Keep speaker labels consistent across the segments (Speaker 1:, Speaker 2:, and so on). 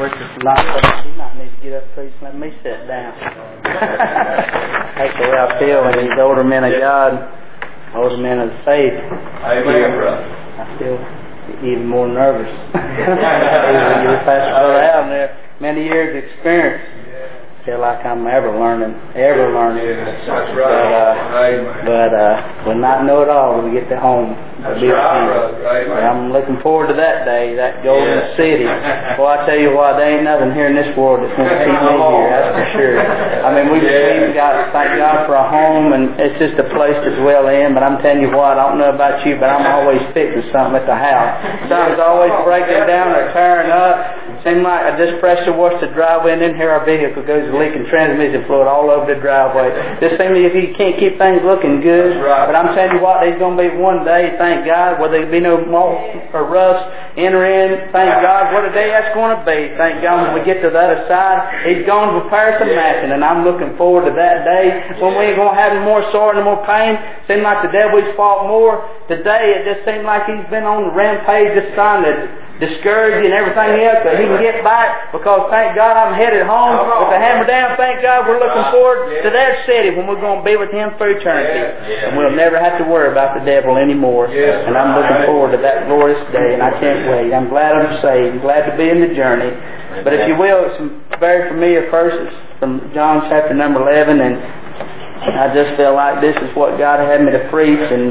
Speaker 1: preacher he might need to get up and preach. Let me sit down. That's the way I feel when these older men of God, older men of faith.
Speaker 2: Amen, brother.
Speaker 1: I feel even more nervous. You're Pastor Brother Allen there, many years of experience. I feel like I'm ever learning.
Speaker 2: Yes, that's right.
Speaker 1: But we'll not know it all when we get to home.
Speaker 2: That's right, brother.
Speaker 1: I'm looking forward to that day, that golden city. Well, I tell you what, there ain't nothing here in this world that's going to keep me here, that's for sure. I mean, we've got, thank God for a home, and it's just a place to dwell in, but I'm telling you what, I don't know about you, but I'm always fixing something at the house. Something's always breaking down or tearing up. Seems like I just pressure washed the driveway, and then here our vehicle goes leaking transmission fluid all over the driveway. Just seems like you can't keep things looking good. But I'm telling you what, there's going to be one day, thank God, where there'll be no moth or rust enter in. Thank God, what a day that's going to be. Thank God, when we get to the other side, He's going to prepare some matching, and I'm looking forward to that day when we ain't going to have any more sorrow, no more pain. Seems like the devil's fought more. Today, it just seems like he's been on the rampage, just trying to discourage you and everything else, but he can get back, because thank God I'm headed home with the hammer down. Thank God we're looking forward to that city when we're going to be with Him for eternity. And we'll never have to worry about the devil anymore. And I'm looking forward to that glorious day, and I can't wait. I'm glad I'm saved. I'm glad to be in the journey. But if you will, some very familiar verses from John chapter number 11, and I just feel like this is what God had me to preach, and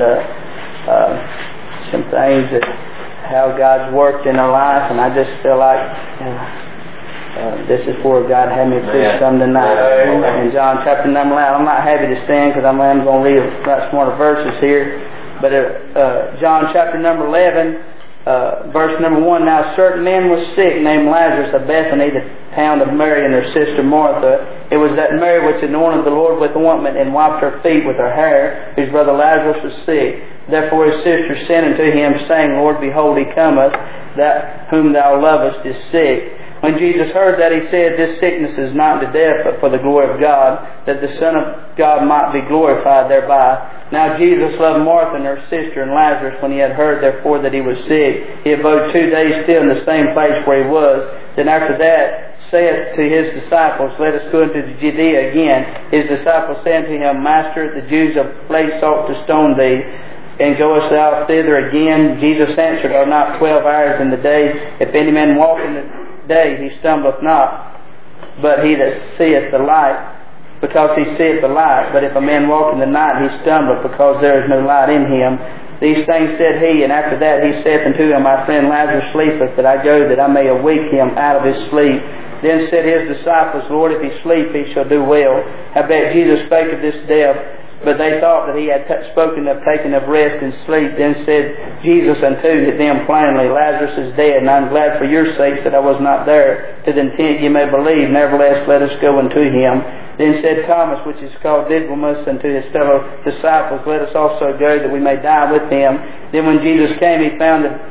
Speaker 1: some things that how God's worked in our life, and I just feel like this is where God had me preach some tonight. In John chapter number 11, I'm not happy to stand because I'm going to read some more verses here. But John chapter number 11, verse number 1, Now a certain man was sick, named Lazarus of Bethany, the town of Mary and her sister Martha. It was that Mary which anointed the Lord with ointment and wiped her feet with her hair, whose brother Lazarus was sick. Therefore his sister sent unto him, saying, Lord, behold, he cometh, that whom thou lovest is sick. When Jesus heard that, he said, This sickness is not to death, but for the glory of God, that the Son of God might be glorified thereby. Now Jesus loved Martha and her sister and Lazarus. When he had heard therefore that he was sick, he abode 2 days still in the same place where he was. Then after that saith to his disciples, Let us go into Judea again. His disciples said unto him, Master, the Jews have laid sought to stone thee, and goest thou thither again? Jesus answered, Are not 12 hours in the day? If any man walk in the day, he stumbleth not, but he that seeth the light, because he seeth the light. But if a man walk in the night, he stumbleth, because there is no light in him. These things said he, and after that he saith unto him, My friend Lazarus sleepeth, but I go that I may awake him out of his sleep. Then said his disciples, Lord, if he sleep, he shall do well. Howbeit Jesus spake of this death, but they thought that he had spoken of taking of rest and sleep. Then said Jesus unto them plainly, Lazarus is dead, and I am glad for your sakes that I was not there, to the intent ye may believe. Nevertheless, let us go unto him. Then said Thomas, which is called Didymus, unto his fellow disciples, Let us also go, that we may die with him. Then when Jesus came, he found that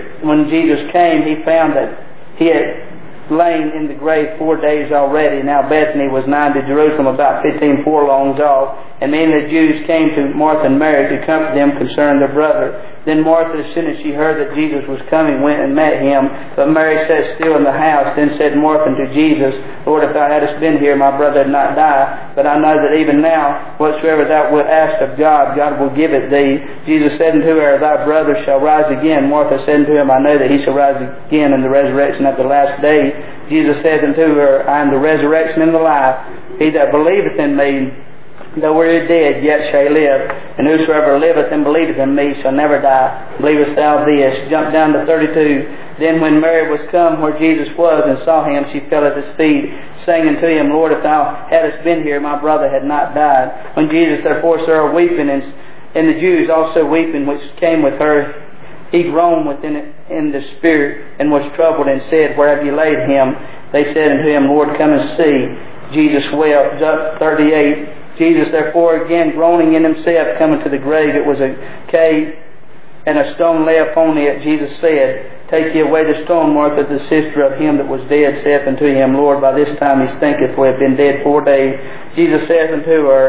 Speaker 1: he had lain in the grave 4 days already. Now Bethany was nigh to Jerusalem, about 15 furlongs off. And many of the Jews came to Martha and Mary to comfort them concerning their brother. Then Martha, as soon as she heard that Jesus was coming, went and met him. But Mary sat still in the house. Then said Martha unto Jesus, Lord, if thou hadst been here, my brother had not died. But I know that even now, whatsoever thou wilt ask of God, God will give it thee. Jesus said unto her, Thy brother shall rise again. Martha said unto him, I know that he shall rise again in the resurrection at the last day. Jesus said unto her, I am the resurrection and the life. He that believeth in me, though we are dead, yet shall he live. And whosoever liveth and believeth in me shall never die. Believest thou this? Jump down to 32. Then when Mary was come where Jesus was and saw him, she fell at his feet, saying unto him, Lord, if thou hadst been here, my brother had not died. When Jesus therefore saw her weeping, and the Jews also weeping, which came with her, he groaned within in the spirit, and was troubled, and said, Where have you laid him? They said unto him, Lord, come and see. Jesus wept. 38. Jesus therefore again groaning in himself, coming to the grave, it was a cave, and a stone lay upon it. Jesus said, Take ye away the stone. Martha, the sister of him that was dead, saith unto him, Lord, by this time he stinketh, for he hath been dead 4 days. Jesus saith unto her,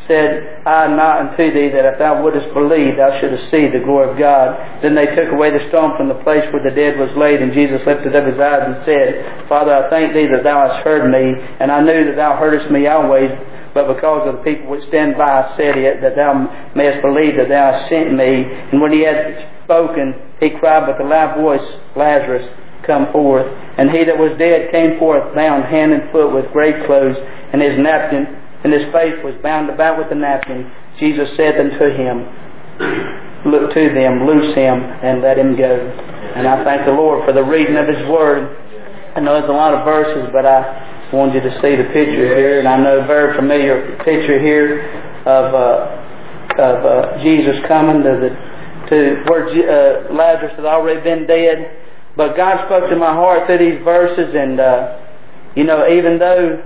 Speaker 1: said, I not unto thee that if thou wouldest believe, thou shouldest see the glory of God. Then they took away the stone from the place where the dead was laid, and Jesus lifted up his eyes and said, Father, I thank thee that thou hast heard me, and I knew that thou heardest me always, but because of the people which stand by, I said it, that thou mayest believe that thou hast sent me. And when he had spoken, he cried with a loud voice, Lazarus, come forth. And he that was dead came forth, bound hand and foot with grave clothes, and his napkin, and his face was bound about with a napkin. Jesus said unto him, Look to them, loose him, and let him go. And I thank the Lord for the reading of His Word. I know there's a lot of verses, but I wanted you to see the picture here, and I know a very familiar picture here of Jesus coming to where Lazarus had already been dead. But God spoke to my heart through these verses, and even though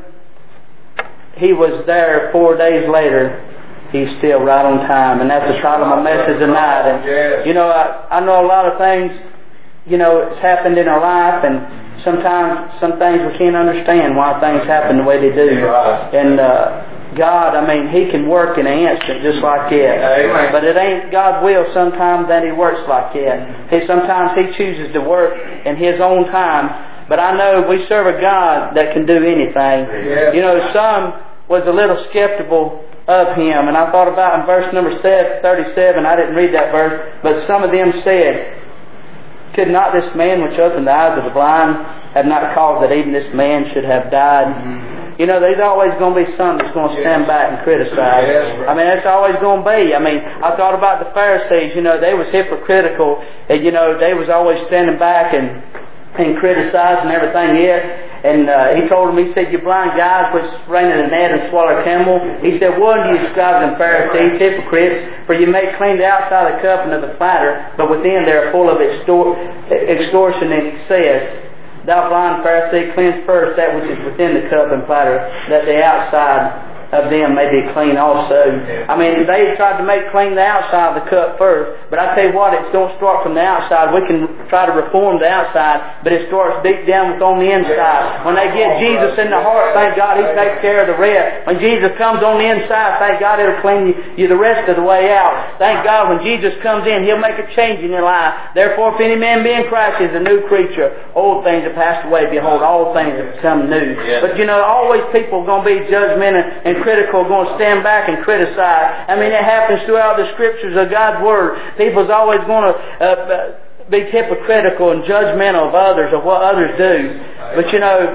Speaker 1: He was there 4 days later, He's still right on time, and that's the title of my message tonight. And I know a lot of things, it's happened in our life, and sometimes some things we can't understand why things happen the way they do. And God, He can work in an instant just like that. But it ain't God's will sometimes that He works like that. Sometimes He chooses to work in His own time. But I know we serve a God that can do anything. Some was a little skeptical of Him. And I thought about in verse number 37, I didn't read that verse, but some of them said, Could not this man which opened the eyes of the blind have not caused that even this man should have died? There's always going to be some that's going to stand back and criticize. That's always going to be. I thought about the Pharisees. They was hypocritical. And, they was always standing back and criticizing everything yet. And He told them, He said, You blind guys which rein in a net and swallow a camel. He said, Woe unto you, scribes and Pharisees, hypocrites, for you make clean the outside of the cup and of the platter, but within they are full of extortion and excess. Thou blind Pharisee, cleanse first that which is within the cup and platter, that the outside of them may be clean also. They tried to make clean the outside of the cup first, but I tell you what, it don't start from the outside. We can try to reform the outside, but it starts deep down on the inside. When they get Jesus in the heart, thank God He takes care of the rest. When Jesus comes on the inside, thank God He'll clean you the rest of the way out. Thank God when Jesus comes in, He'll make a change in your life. Therefore, if any man be in Christ, he is a new creature. Old things have passed away. Behold, all things have become new. But always people are going to be judgmental and critical, going to stand back and criticize. It happens throughout the Scriptures of God's Word. People's always going to be hypocritical and judgmental of others, of what others do. But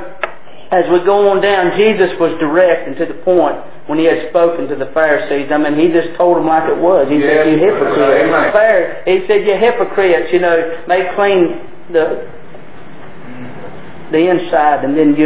Speaker 1: as we go on down, Jesus was direct and to the point when He had spoken to the Pharisees. He just told them like it was. He said, You hypocrites. He said, You hypocrites, make clean the inside, and then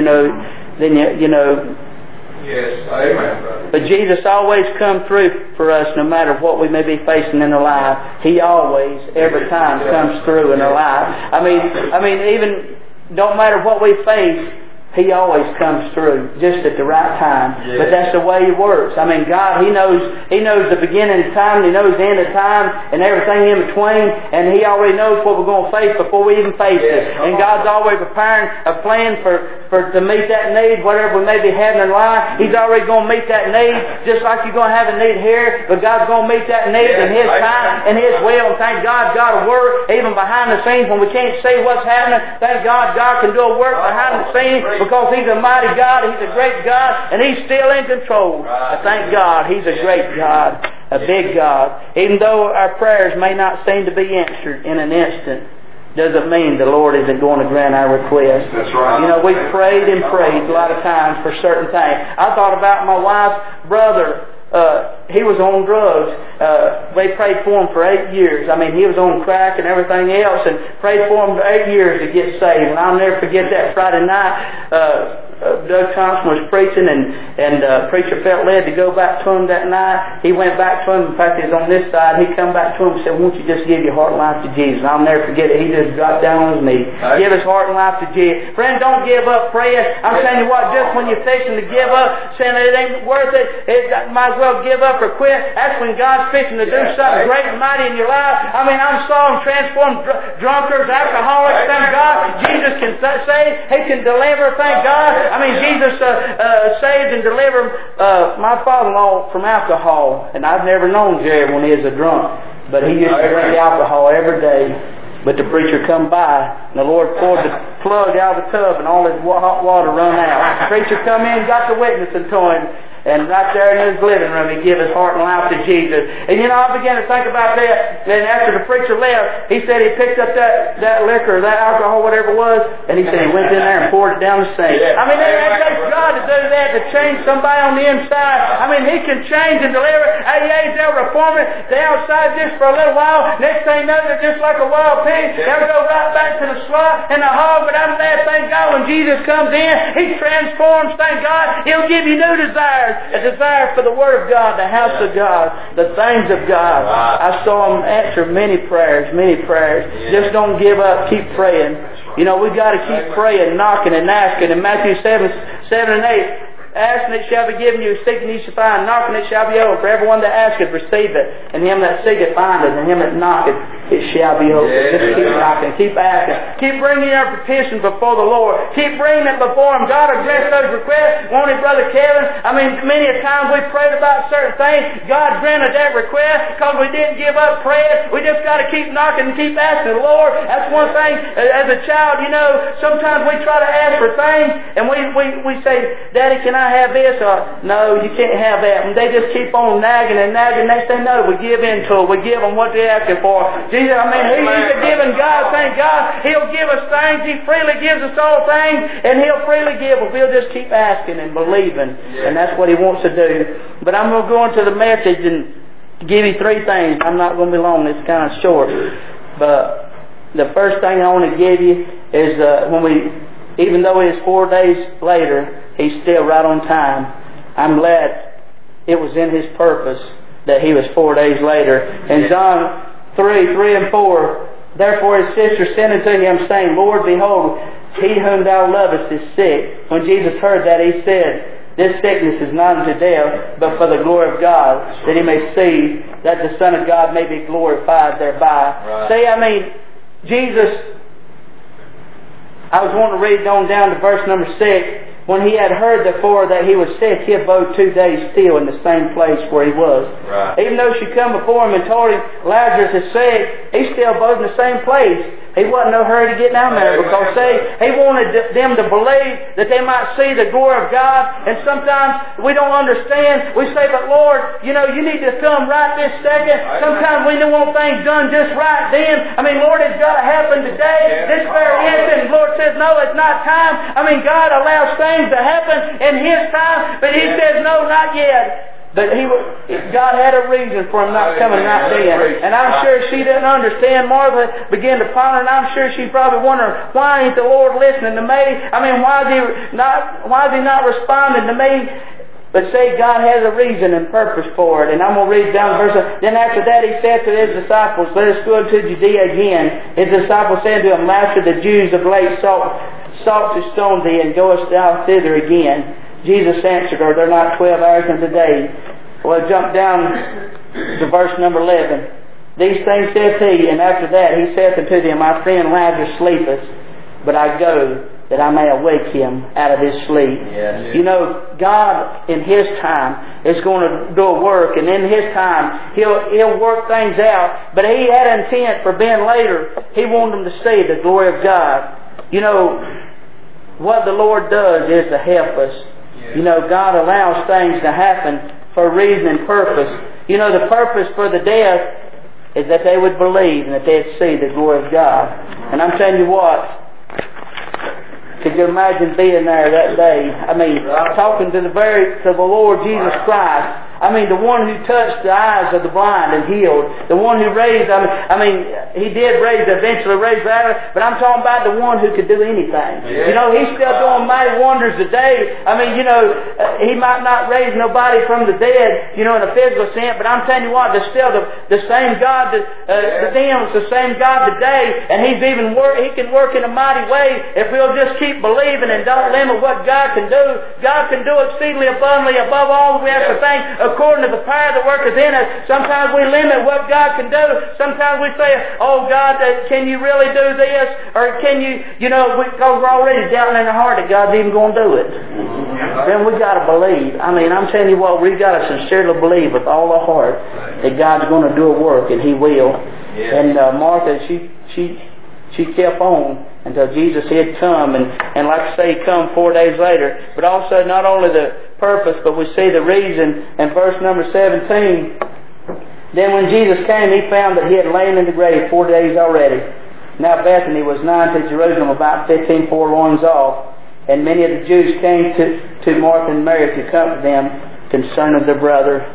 Speaker 2: Yes, amen.
Speaker 1: But Jesus always come through for us no matter what we may be facing in our life. He always, every time, comes through in our life. Even don't matter what we face, He always comes through just at the right time. Yes. But that's the way He works. God, He knows the beginning of time, He knows the end of time, and everything in between, and He already knows what we're going to face before we even face it. And God's always preparing a plan to meet that need, whatever we may be having in life. He's already going to meet that need, just like you're going to have a need here, but God's going to meet that need in His time and His will. And thank God, God will work even behind the scenes when we can't see what's happening. Thank God, God can do a work behind the scenes, because He's a mighty God, He's a great God, and He's still in control. But thank God, He's a great God, a big God. Even though our prayers may not seem to be answered in an instant, doesn't mean the Lord isn't going to grant our request.
Speaker 2: That's right.
Speaker 1: We've prayed and prayed a lot of times for certain things. I thought about my wife's brother. He was on drugs. We prayed for him for 8 years. He was on crack and everything else, and prayed for him for 8 years to get saved. And I'll never forget that Friday night. Doug Thompson was preaching, and preacher felt led to go back to him that night. He went back to him. In fact, he was on this side. He come back to him and said, "Won't you just give your heart and life to Jesus?" And I'll never forget it. He just dropped down on his knees. Give his heart and life to Jesus. Friend, don't give up praying. I'm telling you what, just when you're fixing to give up, saying it ain't worth it, might as well give up or quit. That's when God's fixing to do something great and mighty in your life. I saw Him transform drunkards, alcoholics. Thank God. Jesus can save. He can deliver. Thank God. I mean, Jesus saved and delivered my father-in-law from alcohol. And I've never known Jerry when he was a drunk. But he used to drink alcohol every day. But the preacher come by, and the Lord poured the plug out of the tub, and all his hot water run out. The preacher come in, got the witnessing to him. And right there in his living room, he gave his heart and life to Jesus. And I began to think about that. Then after the preacher left, he said he picked up that liquor, that alcohol, whatever it was, and he said he went in there and poured it down the sink. I mean, it takes God to do that, to change somebody on the inside. I mean, He can change and deliver. They'll reform it. The outside just for a little while. Next thing you know, they're just like a wild pig. They'll go right back to the slut and the hog. But I'm glad, thank God, when Jesus comes in, He transforms, thank God. He'll give you new desires. A desire for the Word of God, the house of God, the things of God. I saw Him answer many prayers. Just don't give up. Keep praying. We've got to keep praying, knocking and asking. In Matthew 7 and 8, ask and it shall be given you, seek and you shall find, knock and it shall be opened. For everyone that asketh, receive it. And him that seeketh, findeth. And him that knocketh, it shall be opened. Just keep knocking, keep asking. Keep bringing your petitions before the Lord. Keep bringing it before Him. God will bless those requests. Won't He, Brother Kevin? I mean, many a time we prayed about certain things. God granted that request because we didn't give up praying. We just got to keep knocking and keep asking the Lord. That's one thing. As a child, sometimes we try to ask for things and we say, Daddy, can I have this? Or, no, you can't have that. And they just keep on nagging and nagging. Next thing you know, we give in to it. We give them what they're asking for. Jesus, He's a giving God. Thank God. He'll give us things. He freely gives us all things. And He'll freely give if we'll just keep asking and believing. And that's what He wants to do. But I'm going to go into the message and give you three things. I'm not going to be long. It's kind of short. But the first thing I want to give you is even though it is 4 days later, He's still right on time. I'm glad it was in His purpose that He was 4 days later. In John 3 and 4, therefore His sister sent unto Him, saying, Lord, behold, he whom thou lovest is sick. When Jesus heard that, He said, this sickness is not unto death, but for the glory of God, that He may see that the Son of God may be glorified thereby. Right. Jesus, I was wanting to read on down to verse number 6. When He had heard therefore that he was sick, He abode 2 days still in the same place where He was. Right. Even though she come before Him and told Him Lazarus is sick, He still abode in the same place. He wasn't no hurry to get down there because He wanted them to believe that they might see the glory of God. And sometimes we don't understand. We say, but Lord, you need to come right this second. Sometimes we don't want things done just right then. Lord, it's got to happen today, this very instant. And the Lord says, no, it's not time. God allows things to happen in His time, but He says, no, not yet. But God had a reason for Him not coming right then. And I'm sure she didn't understand. Martha began to ponder, and I'm sure she probably wondered, why ain't the Lord listening to me? Why is He not responding to me? But say God has a reason and purpose for it. And I'm going to read down the verse. Then after that He said to His disciples, let us go into Judea again. His disciples said to Him, Master, the Jews of late sought to stone Thee, and goest Thou thither again? Jesus answered, are there not 12 hours in the day? Well, jump down to verse number 11. These things saith He, and after that He saith unto them, my friend Lazarus sleepeth, but I go that I may awake him out of his sleep. Yes. God in His time is going to do a work, and in His time He'll work things out. But He had intent for being later. He wanted them to see the glory of God. What the Lord does is to help us. God allows things to happen for a reason and purpose. The purpose for the death is that they would believe and that they'd see the glory of God. And I'm telling you what, could you imagine being there that day? Talking to the Lord Jesus Christ. The one who touched the eyes of the blind and healed. The one who raised, He did eventually raise Lazarus, but I'm talking about the one who could do anything. Yeah. He's still doing mighty wonders today. He might not raise nobody from the dead, in a physical sense, but I'm telling you what, there's still the same God to them, the same God today, and He can work in a mighty way if we'll just keep believing and don't limit what God can do. God can do exceedingly abundantly above all we have to think, according to the power that worketh in us. Sometimes we limit what God can do. Sometimes we say, oh God, can you really do this? Or can you, because we're already doubting in our heart that God's even going to do it. Then we got to believe. I mean, I'm telling you what, we've got to sincerely believe with all our heart that God's going to do a work, and He will. And Martha, she kept on until Jesus had come, and like I say, He come 4 days later. But also, not only the purpose, but we see the reason in verse number 17. Then when Jesus came, He found that He had lain in the grave 4 days already. Now Bethany was nigh to Jerusalem, about 15 furlongs off, and many of the Jews came to Martha and Mary to comfort them concerning their brother.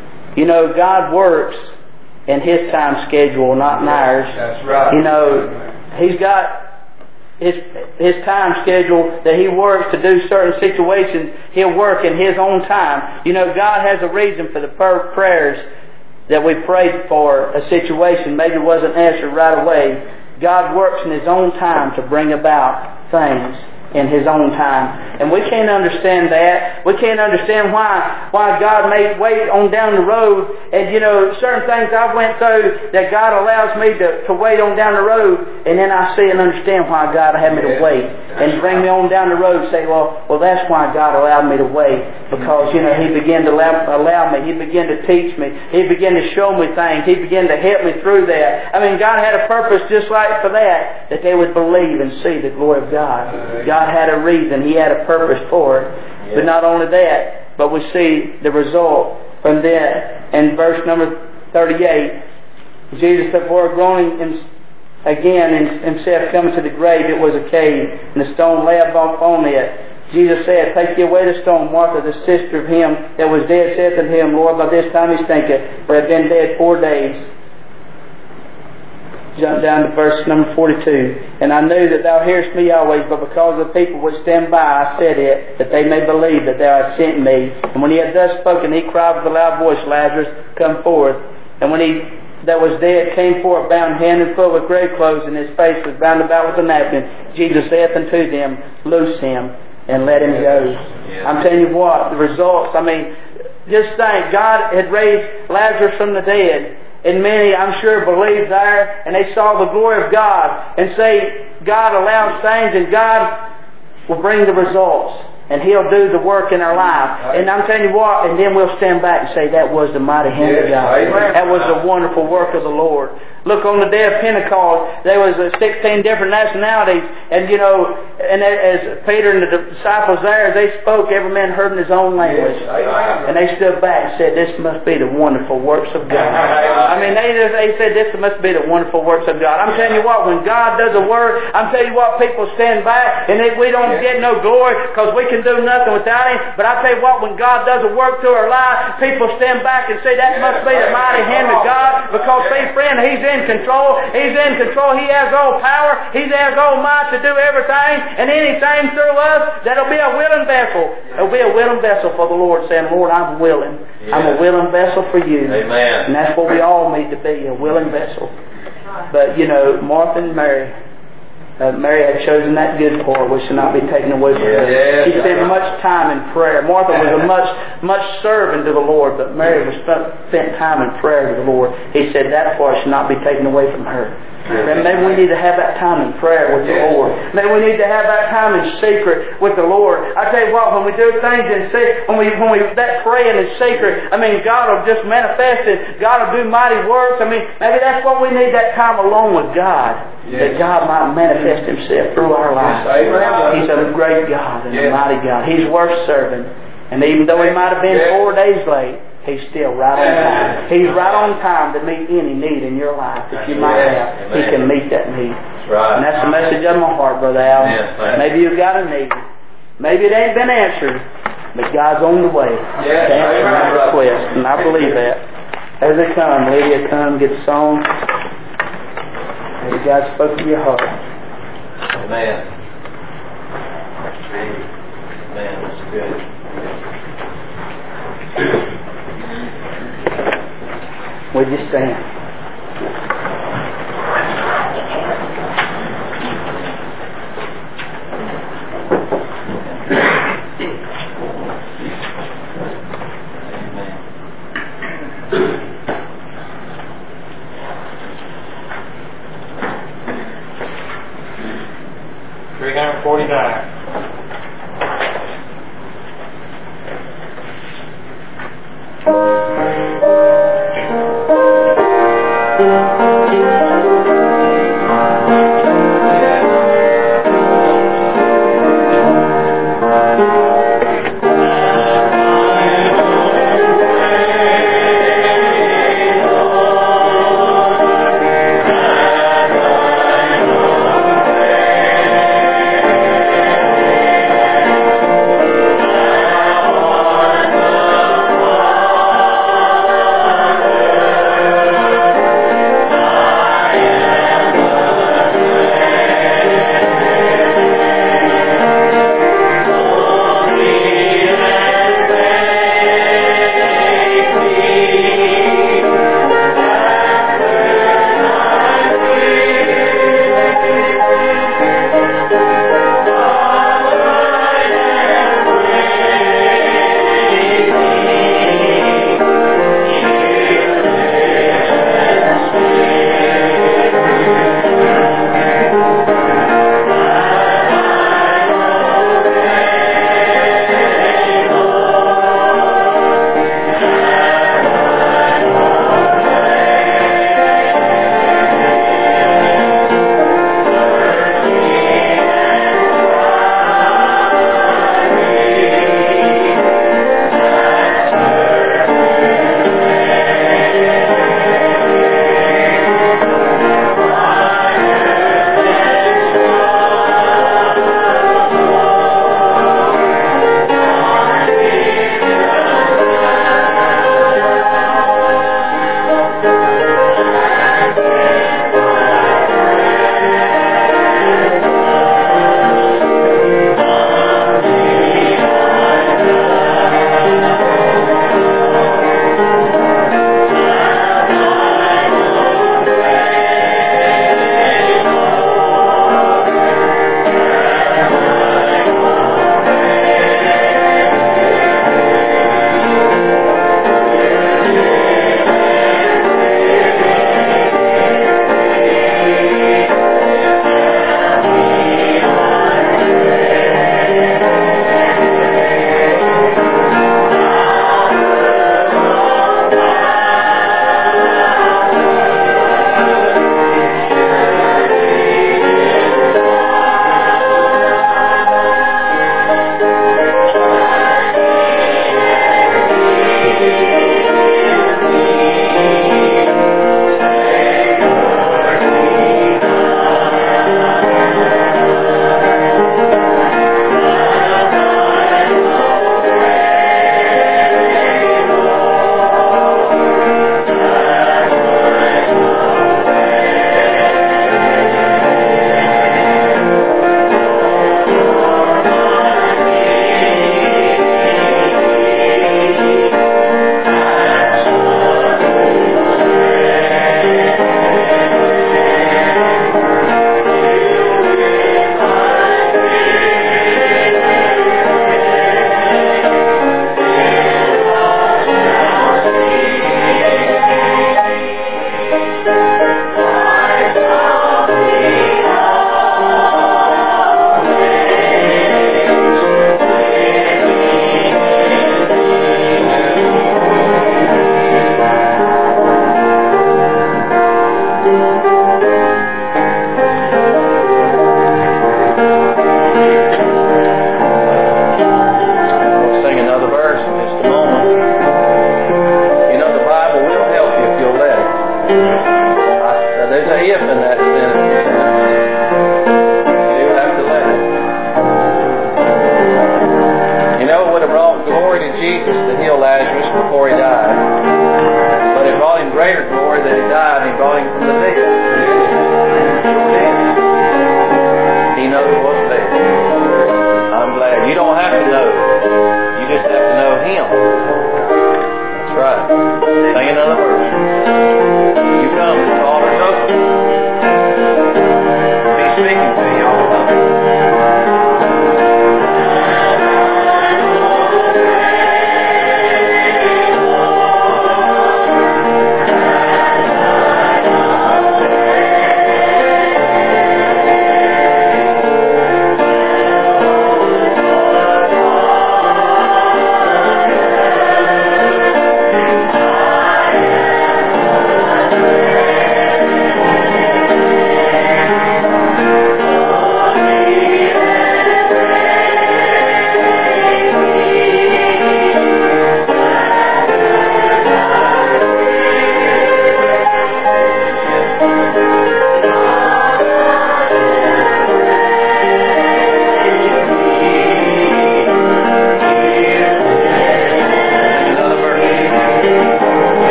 Speaker 1: God works in His time schedule, not in ours.
Speaker 2: That's right.
Speaker 1: He's got His time schedule that He works to do certain situations. He'll work in His own time. God has a reason for the prayers that we prayed for a situation. Maybe it wasn't answered right away. God works in His own time to bring about things in His own time. And we can't understand that. We can't understand why God may wait on down the road. And certain things I went through that God allows me to wait on down the road, and then I see and understand why God had me to wait. And bring me on down the road and say, well, that's why God allowed me to wait. Because, He began to allow me. He began to teach me. He began to show me things. He began to help me through that. I mean, God had a purpose just like for that they would believe and see the glory of God. God had a reason. He had a purpose for it. Yeah. But not only that, but we see the result from that. In verse number 38, Jesus before groaning again and himself coming to the grave, it was a cave, and the stone lay upon it. Jesus said, take ye away the stone. Martha, the sister of him that was dead, saith unto Him, Lord, by this time he stinketh, for he had been dead 4 days. Jump down to verse number 42. And I knew that Thou hearest me always, but because of the people which stand by, I said it, that they may believe that Thou hast sent me. And when He had thus spoken, He cried with a loud voice, Lazarus, come forth. And when he that was dead came forth, bound hand and foot with grave clothes, and his face was bound about with a napkin, Jesus saith unto them, loose him, and let him go. Yeah. I'm telling you what, the results, just think, God had raised Lazarus from the dead. And many, I'm sure, believed there, and they saw the glory of God, and say, God allows things, and God will bring the results, and He'll do the work in our life. And I'm telling you what, and then we'll stand back and say, that was the mighty hand of God. That was the wonderful work of the Lord. Look, on the day of Pentecost, there was 16 different nationalities, and and as Peter and the disciples there, they spoke, every man heard in his own language. And they stood back and said, this must be the wonderful works of God. They said, this must be the wonderful works of God. I'm telling you what, when God does a work, I'm telling you what, people stand back, and we don't get no glory, because we can do nothing without Him. But I tell you what, when God does a work through our life, people stand back and say, that must be the mighty hand of God, because see, friend, He's in control. He's in control. He has all power. He has all might to do everything and anything through us. That'll be a willing vessel. It'll be a willing vessel for the Lord, saying, Lord, I'm willing. Yes. I'm a willing vessel for you. Amen. And that's what we all need to be, a willing vessel. But, Martha and Mary, Mary had chosen that good part, which should not be taken away from her. Yes, she spent much time in prayer. Martha was much serving to the Lord, but Mary was spent time in prayer to the Lord. He said that part should not be taken away from her. And maybe we need to have that time in prayer with the Lord. Maybe we need to have that time in secret with the Lord. I tell you what, when we do things in secret, when we that praying in secret, God will just manifest it. God will do mighty works. Maybe that's what we need, that time alone with God. Yes. That God might manifest Himself through our lives. Yes. He's a great God and a mighty God. He's worth serving. And even though He might have been 4 days late, He's still right on time. He's right on time to meet any need in your life that you might have. He can meet that need. And that's the message of my heart, Brother Al. Maybe you've got a need. Maybe it ain't been answered, but God's on the way to answer my request. And I believe that. As they come, Lydia, come, get the song. Maybe God spoke to your heart.
Speaker 2: Amen. Amen. That's good.
Speaker 1: Would you stand?
Speaker 3: 349.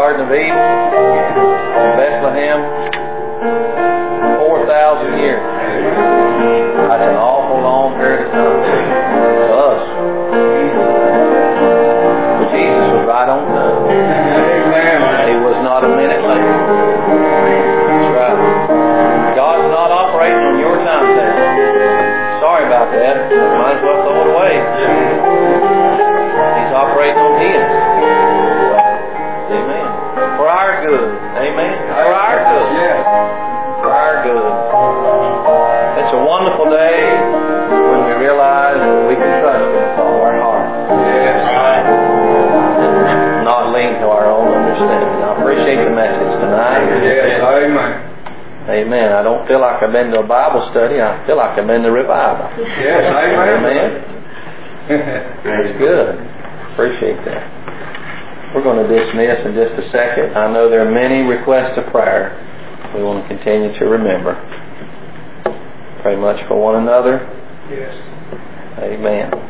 Speaker 2: Garden of Eden in Bethlehem 4,000 years. That's an awful long period of time to us. But Jesus was right on time. He was not a minute late. That's right. God's not operating on your timetable. Sorry about that. Might as well throw it away. He's operating on His. Amen. For our good. Amen. For our good. For our good. It's a wonderful day when we realize that we can trust Him with all our heart. Not lean to our own understanding. I appreciate the message tonight.
Speaker 3: Amen.
Speaker 2: Amen. I don't feel like I've been to a Bible study. I feel like I've been to revival.
Speaker 3: Yes, amen.
Speaker 2: That's good. Appreciate that. We're going to dismiss in just a second. I know there are many requests of prayer we want to continue to remember. Pray much for one another.
Speaker 3: Yes.
Speaker 2: Amen.